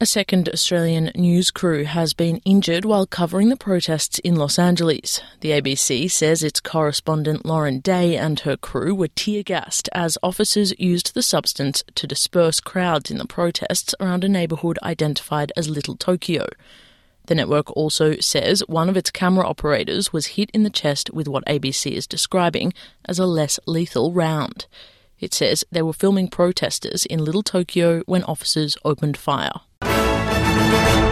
A second Australian news crew has been injured while covering the protests in Los Angeles. The ABC says its correspondent Lauren Day and her crew were tear-gassed as officers used the substance to disperse crowds in the protests around a neighbourhood identified as Little Tokyo. The network also says one of its camera operators was hit in the chest with what ABC is describing as a less lethal round. It says they were filming protesters in Little Tokyo when officers opened fire.